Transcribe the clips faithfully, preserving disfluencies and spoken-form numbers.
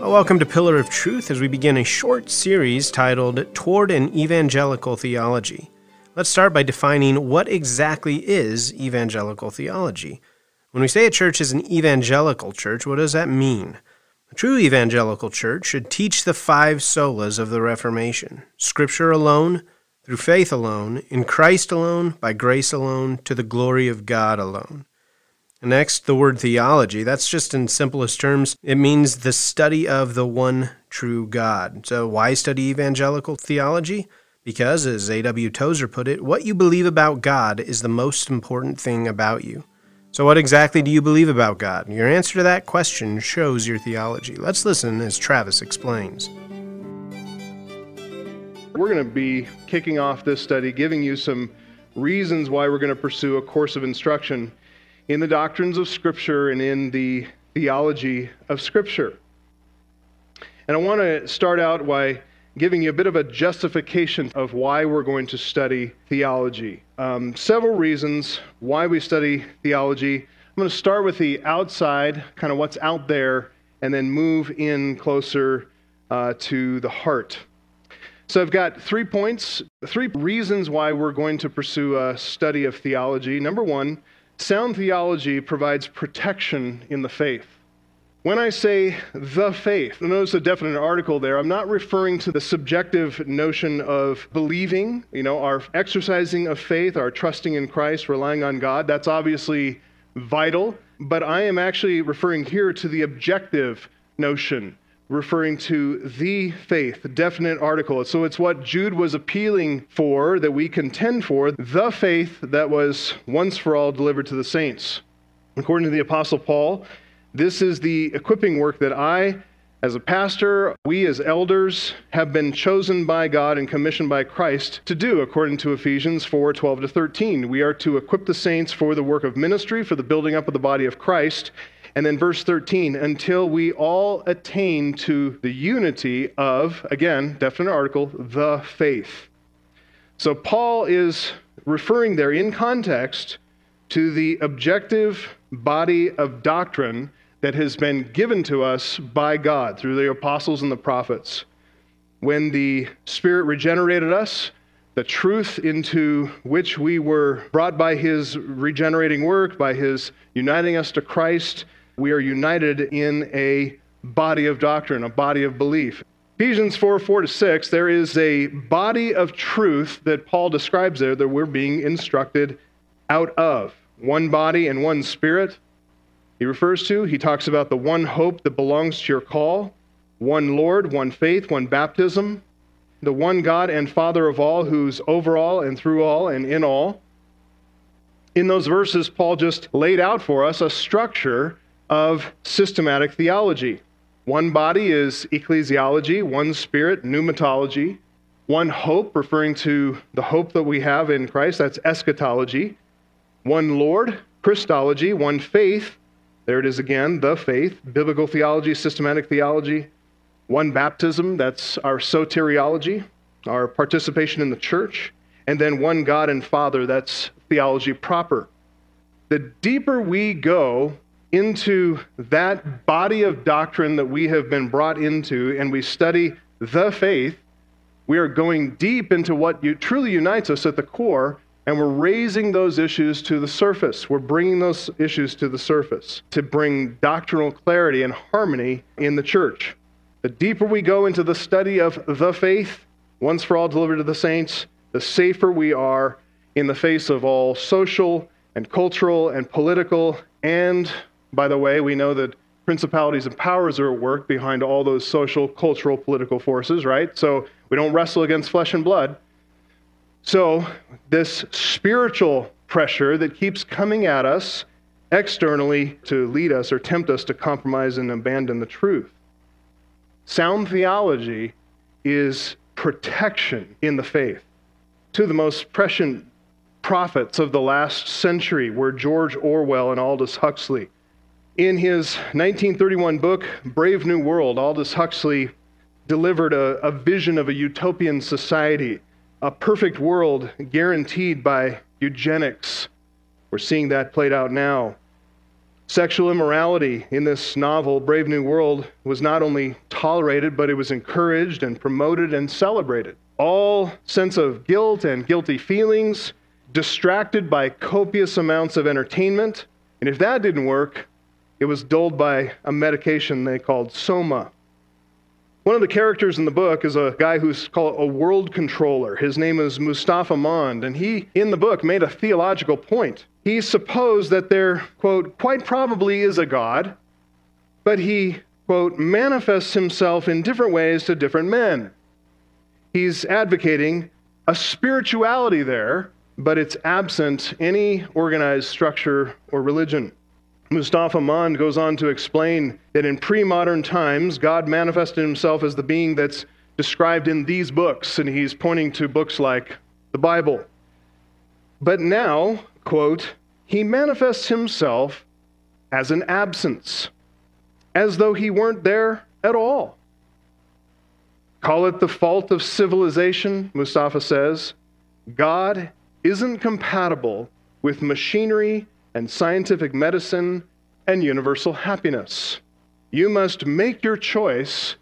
Well, welcome to Pillar of Truth as we begin a short series titled Toward an Evangelical Theology. Let's start by defining what exactly is evangelical theology. When we say a church is an evangelical church, what does that mean? A true evangelical church should teach the five solas of the Reformation: Scripture alone, through faith alone, in Christ alone, by grace alone, to the glory of God alone. Next, the word theology. That's just in simplest terms. It means the study of the one true God. So why study evangelical theology? Because, as A W Tozer put it, what you believe about God is the most important thing about you. So what exactly do you believe about God? Your answer to that question shows your theology. Let's listen as Travis explains. We're going to be kicking off this study, giving you some reasons why we're going to pursue a course of instruction in the doctrines of Scripture and in the theology of Scripture. And I want to start out by giving you a bit of a justification of why we're going to study theology. Um, several reasons why we study theology. I'm going to start with the outside, kind of what's out there, and then move in closer uh, to the heart. So I've got three points, three reasons why we're going to pursue a study of theology. Number one, sound theology provides protection in the faith. When I say the faith, notice a definite article there. I'm not referring to the subjective notion of believing, you know, our exercising of faith, our trusting in Christ, relying on God. That's obviously vital, but I am actually referring here to the objective notion, referring to the faith, the definite article. So it's what Jude was appealing for, that we contend for, the faith that was once for all delivered to the saints. According to the Apostle Paul, this is the equipping work that I, as a pastor, we as elders, have been chosen by God and commissioned by Christ to do, according to Ephesians four, twelve to thirteen. We are to equip the saints for the work of ministry, for the building up of the body of Christ. And then verse thirteen, until we all attain to the unity of, again, definite article, the faith. So Paul is referring there in context to the objective body of doctrine that has been given to us by God through the apostles and the prophets. When the Spirit regenerated us, the truth into which we were brought by His regenerating work, by His uniting us to Christ, we are united in a body of doctrine, a body of belief. Ephesians four, four to six, there is a body of truth that Paul describes there that we're being instructed out of. One body and one Spirit. He refers to, he talks about the one hope that belongs to your call, one Lord, one faith, one baptism, the one God and Father of all, who's over all and through all and in all. In those verses, Paul just laid out for us a structure of systematic theology. One body is ecclesiology, one Spirit, pneumatology, one hope, referring to the hope that we have in Christ, that's eschatology, one Lord, Christology, one faith, there it is again, the faith, biblical theology, systematic theology, one baptism, that's our soteriology, our participation in the church, and then one God and Father, that's theology proper. The deeper we go into that body of doctrine that we have been brought into and we study the faith, we are going deep into what you, truly unites us at the core, and we're raising those issues to the surface. We're bringing those issues to the surface to bring doctrinal clarity and harmony in the church. The deeper we go into the study of the faith, once for all delivered to the saints, the safer we are in the face of all social and cultural and political, and, by the way, we know that principalities and powers are at work behind all those social, cultural, political forces, right? So we don't wrestle against flesh and blood. So this spiritual pressure that keeps coming at us externally to lead us or tempt us to compromise and abandon the truth. Sound theology is protection in the faith. Two of the most prescient prophets of the last century were George Orwell and Aldous Huxley. In his nineteen thirty-one book, Brave New World, Aldous Huxley delivered a, a vision of a utopian society, a perfect world guaranteed by eugenics. We're seeing that played out now. Sexual immorality in this novel, Brave New World, was not only tolerated, but it was encouraged and promoted and celebrated. All sense of guilt and guilty feelings, distracted by copious amounts of entertainment. And if that didn't work, it was dulled by a medication they called soma. One of the characters in the book is a guy who's called a world controller. His name is Mustafa Mond, and he, in the book, made a theological point. He supposed that there, quote, quite probably is a God, but he, quote, manifests himself in different ways to different men. He's advocating a spirituality there, but it's absent any organized structure or religion. Mustafa Mond goes on to explain that in pre-modern times, God manifested himself as the being that's described in these books, and he's pointing to books like the Bible. But now, quote, he manifests himself as an absence, as though he weren't there at all. Call it the fault of civilization, Mustafa says. God isn't compatible with machinery and scientific medicine and universal happiness. You must make your choice.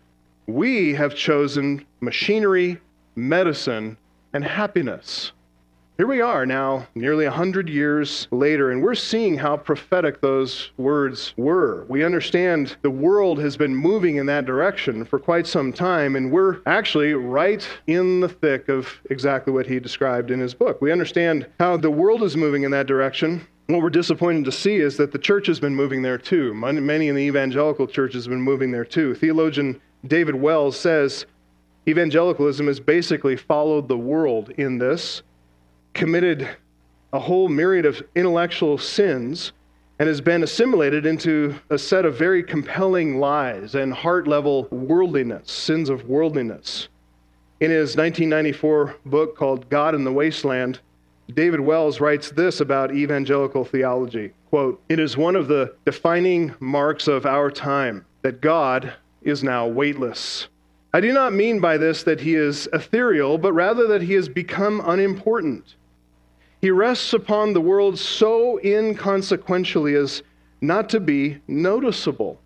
We have chosen machinery, medicine, and happiness. Here we are now, nearly a hundred years later, and we're seeing how prophetic those words were. We understand the world has been moving in that direction for quite some time, and we're actually right in the thick of exactly what he described in his book. We understand how the world is moving in that direction. What we're disappointed to see is that the church has been moving there too. Many in the evangelical church has been moving there too. Theologian David Wells says evangelicalism has basically followed the world in this, committed a whole myriad of intellectual sins, and has been assimilated into a set of very compelling lies and heart-level worldliness, sins of worldliness. In his nineteen ninety-four book called God in the Wasteland, David Wells writes this about evangelical theology, quote, "It is one of the defining marks of our time that God is now weightless. I do not mean by this that he is ethereal, but rather that he has become unimportant. He rests upon the world so inconsequentially as not to be noticeable.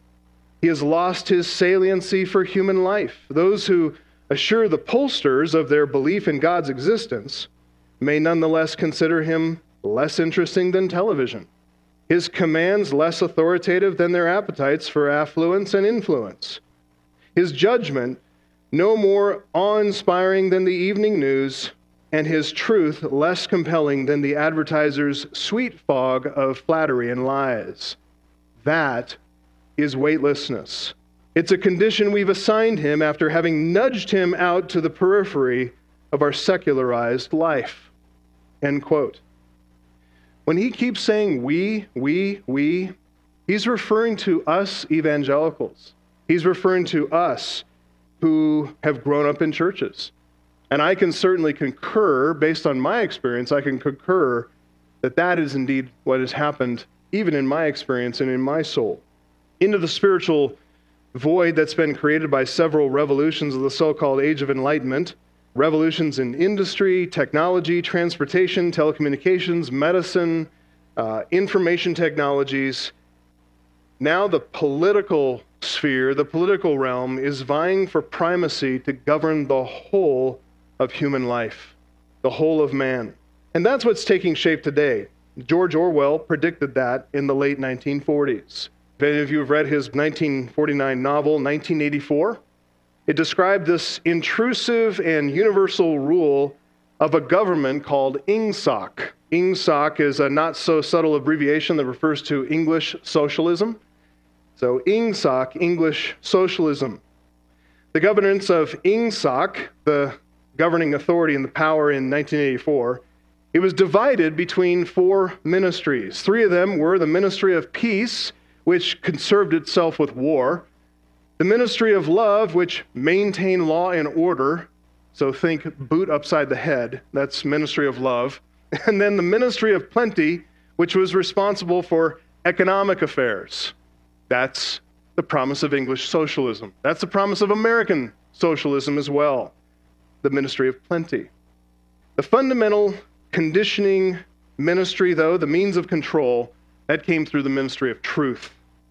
He has lost his saliency for human life. Those who assure the pollsters of their belief in God's existence may nonetheless consider him less interesting than television, his commands less authoritative than their appetites for affluence and influence, his judgment no more awe-inspiring than the evening news, and his truth less compelling than the advertiser's sweet fog of flattery and lies. That is weightlessness. It's a condition we've assigned him after having nudged him out to the periphery of our secularized life." End quote. When he keeps saying we, we, we, he's referring to us evangelicals. He's referring to us who have grown up in churches. And I can certainly concur, based on my experience, I can concur that that is indeed what has happened, even in my experience and in my soul. Into the spiritual void that's been created by several revolutions of the so-called Age of Enlightenment, revolutions in industry, technology, transportation, telecommunications, medicine, uh, information technologies. Now the political sphere, the political realm, is vying for primacy to govern the whole of human life, the whole of man. And that's what's taking shape today. George Orwell predicted that in the late nineteen forties. If any of you have read his nineteen forty-nine novel, nineteen eighty-four, it described this intrusive and universal rule of a government called INGSOC. INGSOC is a not so subtle abbreviation that refers to English socialism. So INGSOC, English socialism. The governance of INGSOC, the governing authority and the power in nineteen eighty-four, it was divided between four ministries. Three of them were the Ministry of Peace, which conserved itself with war, the Ministry of Love, which maintained law and order, so think boot upside the head, that's Ministry of Love, and then the Ministry of Plenty, which was responsible for economic affairs. That's the promise of English socialism. That's the promise of American socialism as well, the Ministry of Plenty. The fundamental conditioning ministry, though, the means of control, That came through the ministry of truth.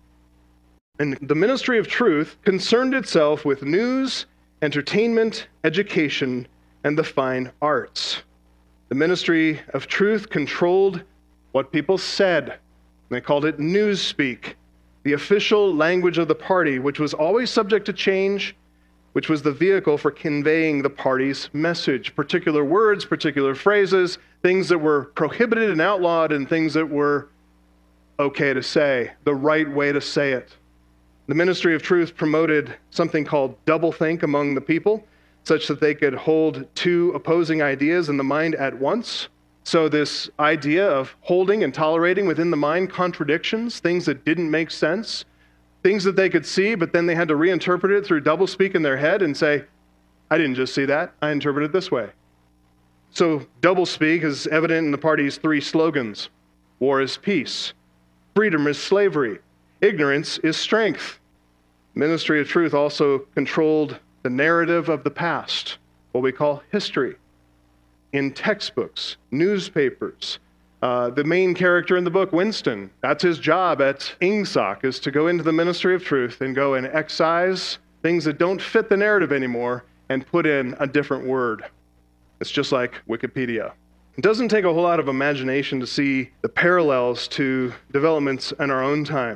And the ministry of truth concerned itself with news, entertainment, education, and the fine arts. The ministry of truth controlled what people said. They called it newspeak, the official language of the party, which was always subject to change, which was the vehicle for conveying the party's message, particular words, particular phrases, things that were prohibited and outlawed, and things that were okay to say, the right way to say it. The ministry of truth promoted something called doublethink among the people, such that they could hold two opposing ideas in the mind at once. So this idea of holding and tolerating within the mind contradictions, things that didn't make sense, things that they could see, but then they had to reinterpret it through doublespeak in their head and say, I didn't just see that, I interpreted it this way. So doublespeak is evident in the party's three slogans. War is peace. Freedom is slavery. Ignorance is strength. Ministry of truth also controlled the narrative of the past, what we call history. In textbooks, newspapers, uh, the main character in the book, Winston, that's his job at Ingsoc, is to go into the ministry of truth and go and excise things that don't fit the narrative anymore and put in a different word. It's just like Wikipedia. It doesn't take a whole lot of imagination to see the parallels to developments in our own time.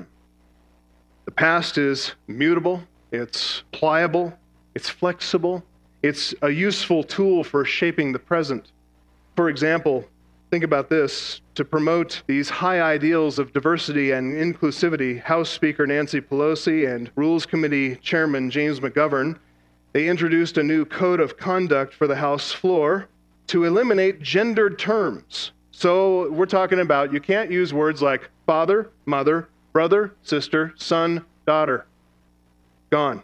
The past is mutable, it's pliable, it's flexible, it's a useful tool for shaping the present. For example, think about this. To promote these high ideals of diversity and inclusivity, House Speaker Nancy Pelosi and Rules Committee Chairman James McGovern, they introduced a new code of conduct for the House floor to eliminate gendered terms. So we're talking about you can't use words like father, mother, brother, sister, son, daughter. Gone.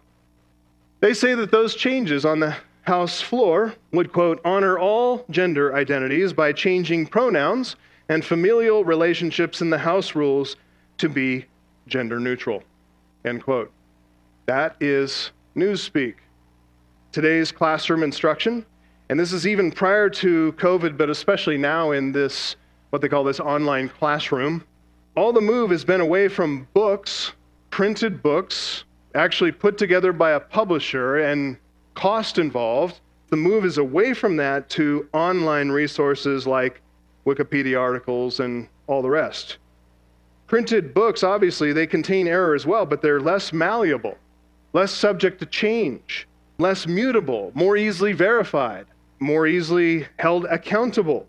They say that those changes on the House floor would, quote, honor all gender identities by changing pronouns and familial relationships in the House rules to be gender neutral, end quote. That is newspeak. Today's classroom instruction, and this is even prior to COVID, but especially now in this, what they call this online classroom, all the move has been away from books, printed books, actually put together by a publisher and cost involved. The move is away from that to online resources like Wikipedia articles and all the rest. Printed books, obviously, they contain error as well, but they're less malleable, less subject to change, less mutable, more easily verified, more easily held accountable.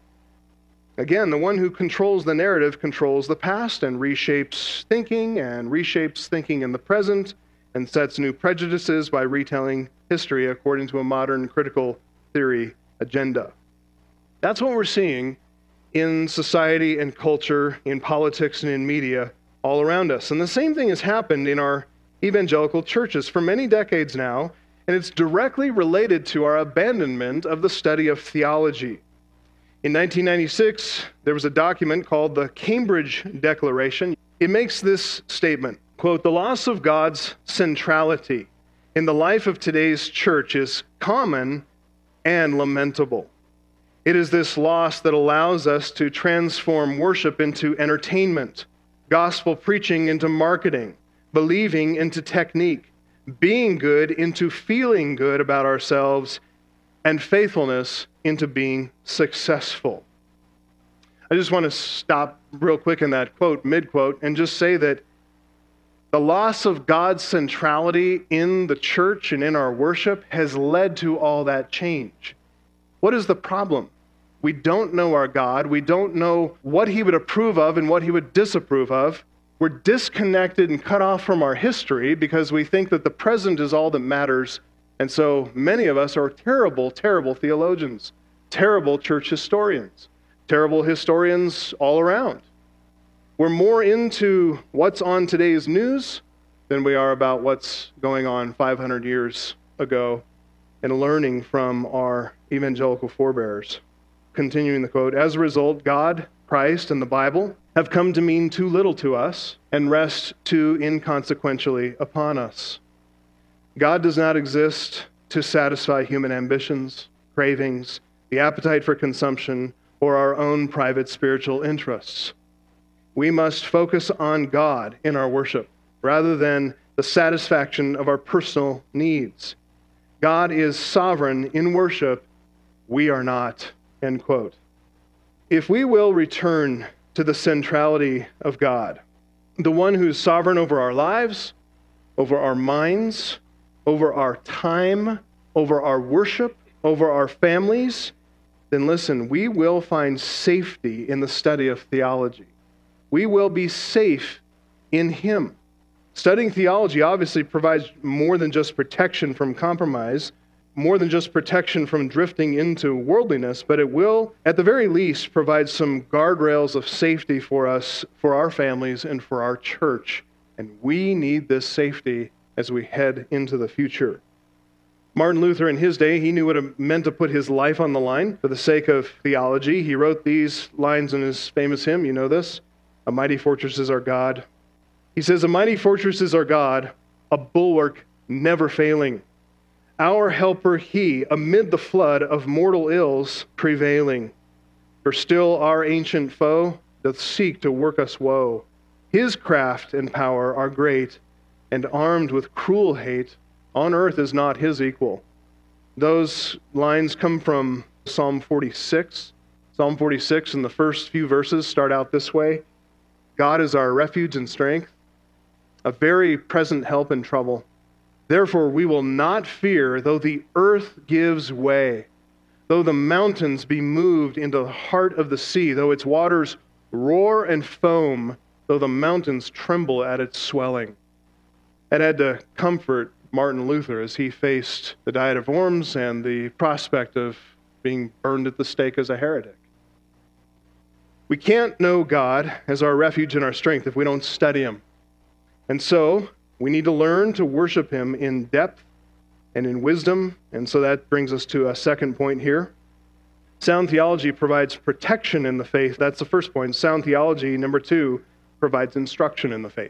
Again, the one who controls the narrative controls the past and reshapes thinking and reshapes thinking in the present and sets new prejudices by retelling history according to a modern critical theory agenda. That's what we're seeing in society and culture, in politics and in media all around us. And the same thing has happened in our evangelical churches for many decades now, and it's directly related to our abandonment of the study of theology. In nineteen ninety-six, there was a document called the Cambridge Declaration. It makes this statement, quote, the loss of God's centrality in the life of today's church is common and lamentable. It is this loss that allows us to transform worship into entertainment, gospel preaching into marketing, believing into technique, being good into feeling good about ourselves, and faithfulness into being successful. I just want to stop real quick in that quote, mid-quote, and just say that the loss of God's centrality in the church and in our worship has led to all that change. What is the problem? We don't know our God. We don't know what He would approve of and what He would disapprove of. We're disconnected and cut off from our history because we think that the present is all that matters. And so many of us are terrible, terrible theologians, terrible church historians, terrible historians all around. We're more into what's on today's news than we are about what's going on five hundred years ago and learning from our evangelical forebears. Continuing the quote, as a result, God, Christ, and the Bible have come to mean too little to us and rest too inconsequentially upon us. God does not exist to satisfy human ambitions, cravings, the appetite for consumption, or our own private spiritual interests. We must focus on God in our worship rather than the satisfaction of our personal needs. God is sovereign in worship. We are not. End quote. If we will return to the centrality of God, the one who's sovereign over our lives, over our minds, over our time, over our worship, over our families, then listen, we will find safety in the study of theology. We will be safe in Him. Studying theology obviously provides more than just protection from compromise, more than just protection from drifting into worldliness, but it will, at the very least, provide some guardrails of safety for us, for our families, and for our church. And we need this safety as we head into the future. Martin Luther, in his day, he knew what it meant to put his life on the line for the sake of theology. He wrote these lines in his famous hymn, you know this, "A mighty fortress is our God." He says, "A mighty fortress is our God, a bulwark never failing. Our helper He, amid the flood of mortal ills prevailing. For still our ancient foe doth seek to work us woe. His craft and power are great, and armed with cruel hate, on earth is not His equal." Those lines come from Psalm forty-six. Psalm forty-six, and the first few verses start out this way: "God is our refuge and strength, a very present help in trouble. Therefore we will not fear, though the earth gives way, though the mountains be moved into the heart of the sea, though its waters roar and foam, though the mountains tremble at its swelling." It had to comfort Martin Luther as he faced the Diet of Worms and the prospect of being burned at the stake as a heretic. We can't know God as our refuge and our strength if we don't study Him. And so we need to learn to worship Him in depth and in wisdom. And so that brings us to a second point here. Sound theology provides protection in the faith. That's the first point. Sound theology, number two, provides instruction in the faith.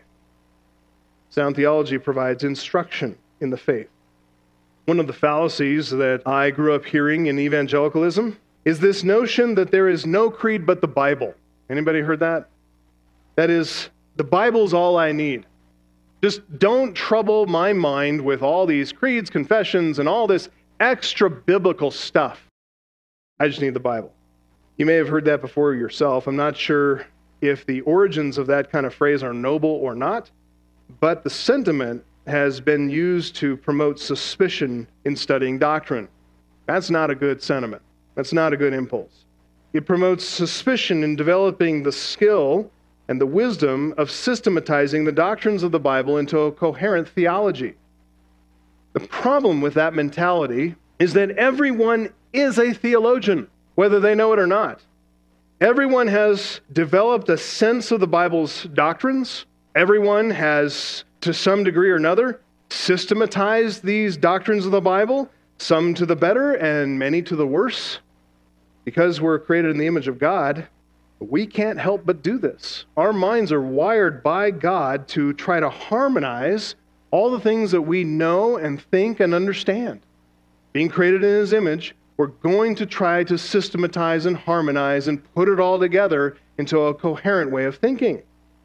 Sound theology provides instruction in the faith. One of the fallacies that I grew up hearing in evangelicalism is this notion that there is no creed but the Bible. Anybody heard that? That is, the Bible's all I need. Just don't trouble my mind with all these creeds, confessions, and all this extra biblical stuff. I just need the Bible. You may have heard that before yourself. I'm not sure if the origins of that kind of phrase are noble or not, but the sentiment has been used to promote suspicion in studying doctrine. That's not a good sentiment. That's not a good impulse. It promotes suspicion in developing the skill and the wisdom of systematizing the doctrines of the Bible into a coherent theology. The problem with that mentality is that everyone is a theologian, whether they know it or not. Everyone has developed a sense of the Bible's doctrines. Everyone has, to some degree or another, systematized these doctrines of the Bible, some to the better and many to the worse. Because we're created in the image of God, we can't help but do this. Our minds are wired by God to try to harmonize all the things that we know and think and understand. Being created in His image, we're going to try to systematize and harmonize and put it all together into a coherent way of thinking.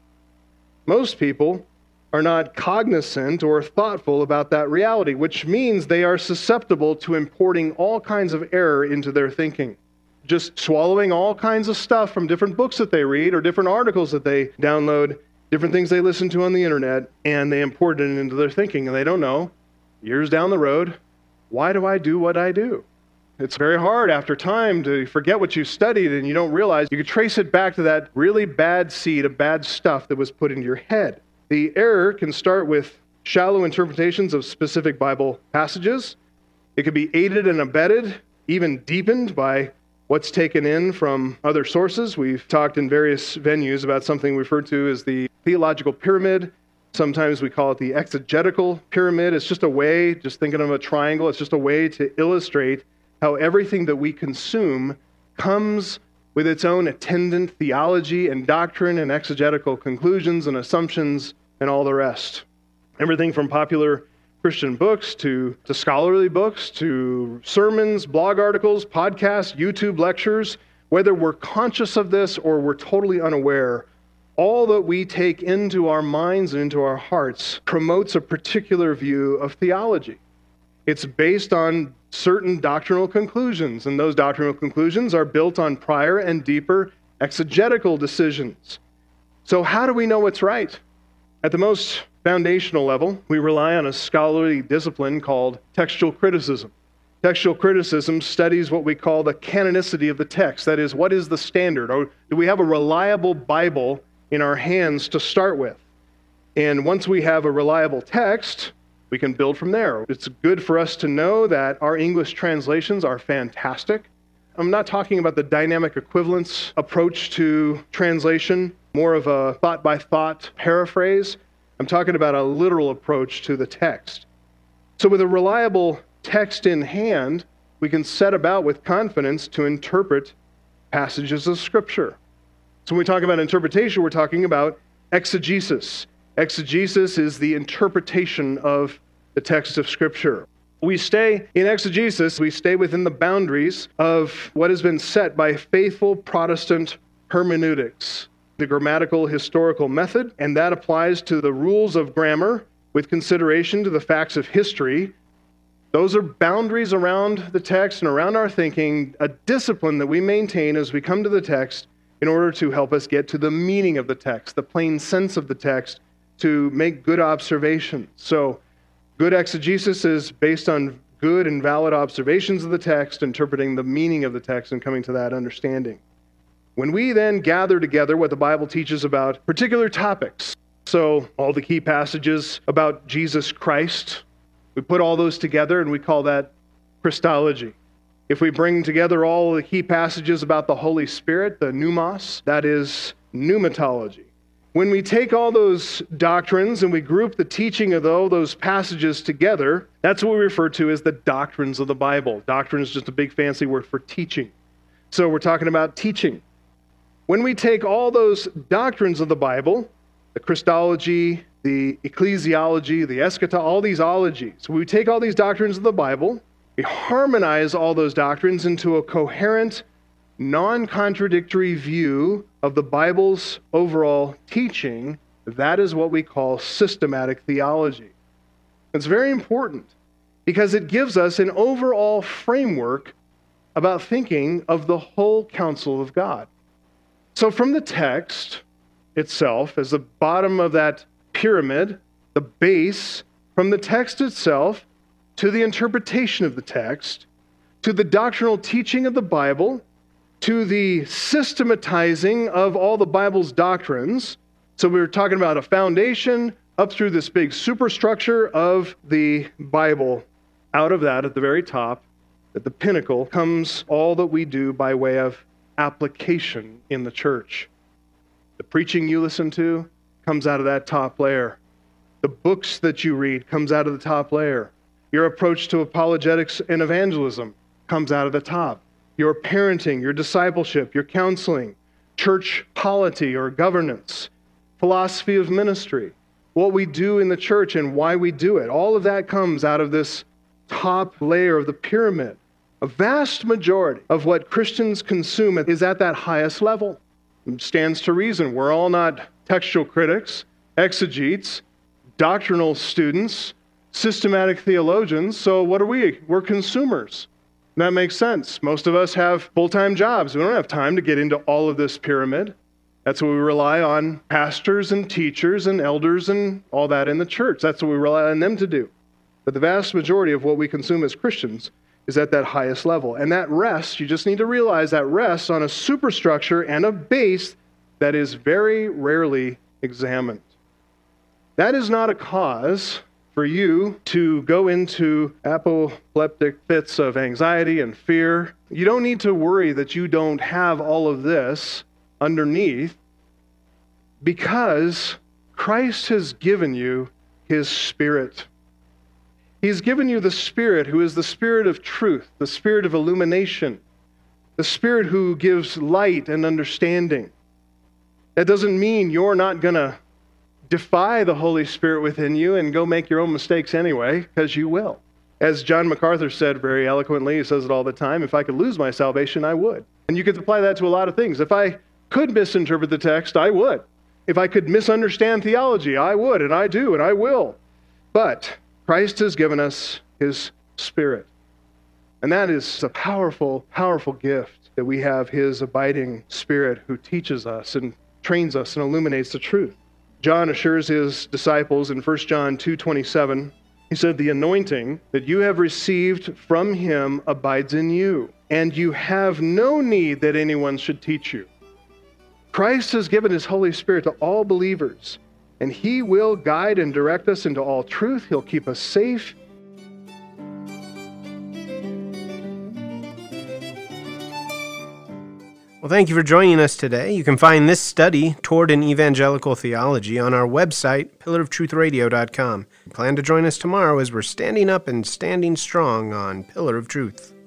Most people are not cognizant or thoughtful about that reality, which means they are susceptible to importing all kinds of error into their thinking. Just swallowing all kinds of stuff from different books that they read or different articles that they download, different things they listen to on the internet, and they import it into their thinking, and they don't know, years down the road, why do I do what I do? It's very hard after time to forget what you studied and you don't realize you could trace it back to that really bad seed of bad stuff that was put into your head. The error can start with shallow interpretations of specific Bible passages. It could be aided and abetted, even deepened by what's taken in from other sources. We've talked in various venues about something referred to as the theological pyramid. Sometimes we call it the exegetical pyramid. It's just a way, just thinking of a triangle, it's just a way to illustrate how everything that we consume comes with its own attendant theology and doctrine and exegetical conclusions and assumptions and all the rest. Everything from popular Christian books to, to scholarly books to sermons, blog articles, podcasts, YouTube lectures, whether we're conscious of this or we're totally unaware, all that we take into our minds and into our hearts promotes a particular view of theology. It's based on certain doctrinal conclusions, and those doctrinal conclusions are built on prior and deeper exegetical decisions. So how do we know what's right? At the most foundational level, we rely on a scholarly discipline called textual criticism. Textual criticism studies what we call the canonicity of the text. That is, what is the standard? Or do we have a reliable Bible in our hands to start with? And once we have a reliable text, we can build from there. It's good for us to know that our English translations are fantastic. I'm not talking about the dynamic equivalence approach to translation, more of a thought-by-thought paraphrase. I'm talking about a literal approach to the text. So with a reliable text in hand, we can set about with confidence to interpret passages of Scripture. So when we talk about interpretation, we're talking about exegesis. Exegesis is the interpretation of the text of Scripture. We stay in exegesis, we stay within the boundaries of what has been set by faithful Protestant hermeneutics, the grammatical historical method, and that applies to the rules of grammar with consideration to the facts of history. Those are boundaries around the text and around our thinking, a discipline that we maintain as we come to the text in order to help us get to the meaning of the text, the plain sense of the text, to make good observations. So, good exegesis is based on good and valid observations of the text, interpreting the meaning of the text and coming to that understanding. When we then gather together what the Bible teaches about particular topics, so all the key passages about Jesus Christ, we put all those together and we call that Christology. If we bring together all the key passages about the Holy Spirit, the pneumos, that is pneumatology. When we take all those doctrines and we group the teaching of all those passages together, that's what we refer to as the doctrines of the Bible. Doctrine is just a big fancy word for teaching. So we're talking about teaching. When we take all those doctrines of the Bible, the Christology, the ecclesiology, the eschatology, all these ologies, we take all these doctrines of the Bible, we harmonize all those doctrines into a coherent, non-contradictory view of the Bible's overall teaching. That is what we call systematic theology. It's very important because it gives us an overall framework about thinking of the whole counsel of God. So from the text itself, as the bottom of that pyramid, the base, from the text itself to the interpretation of the text, to the doctrinal teaching of the Bible, to the systematizing of all the Bible's doctrines. So we were talking about a foundation up through this big superstructure of the Bible. Out of that, at the very top, at the pinnacle, comes all that we do by way of application in the church. The preaching you listen to comes out of that top layer. The books that you read comes out of the top layer. Your approach to apologetics and evangelism comes out of the top. Your parenting, your discipleship, your counseling, church polity or governance, philosophy of ministry, what we do in the church and why we do it, all of that comes out of this top layer of the pyramid. A vast majority of what Christians consume is at that highest level. It stands to reason. We're all not textual critics, exegetes, doctrinal students, systematic theologians, so what are we? We're consumers. And that makes sense. Most of us have full-time jobs. We don't have time to get into all of this pyramid. That's what we rely on pastors and teachers and elders and all that in the church. That's what we rely on them to do. But the vast majority of what we consume as Christians is at that highest level. And that rests, you just need to realize that rests on a superstructure and a base that is very rarely examined. That is not a cause for you to go into apoplectic fits of anxiety and fear. You don't need to worry that you don't have all of this underneath, because Christ has given you His Spirit. He's given you the Spirit who is the Spirit of truth, the Spirit of illumination, the Spirit who gives light and understanding. That doesn't mean you're not going to defy the Holy Spirit within you and go make your own mistakes anyway, because you will. As John MacArthur said very eloquently, he says it all the time, if I could lose my salvation, I would. And you could apply that to a lot of things. If I could misinterpret the text, I would. If I could misunderstand theology, I would, and I do, and I will. But Christ has given us his Spirit. And that is a powerful, powerful gift that we have his abiding Spirit who teaches us and trains us and illuminates the truth. John assures his disciples in First John two twenty-seven, he said, "The anointing that you have received from him abides in you, and you have no need that anyone should teach you." Christ has given his Holy Spirit to all believers, and he will guide and direct us into all truth. He'll keep us safe. Well, thank you for joining us today. You can find this study, Toward an Evangelical Theology, on our website, pillar of truth radio dot com. Plan to join us tomorrow as we're standing up and standing strong on Pillar of Truth.